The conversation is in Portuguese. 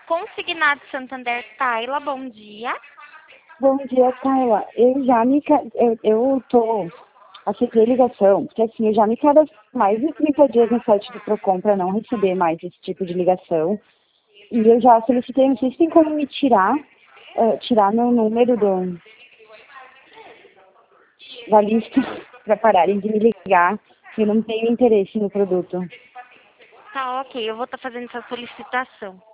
Consignado Santander, Tayla, bom dia. Bom dia, Tayla. Eu tô aceitei a ligação, porque assim, eu já me cadastrei mais de 30 dias no site do Procon para não receber mais esse tipo de ligação. E eu já solicitei, não sei se tem como me tirar meu número da lista para pararem de me ligar, que eu não tenho interesse no produto. Tá ok, eu vou estar fazendo essa solicitação.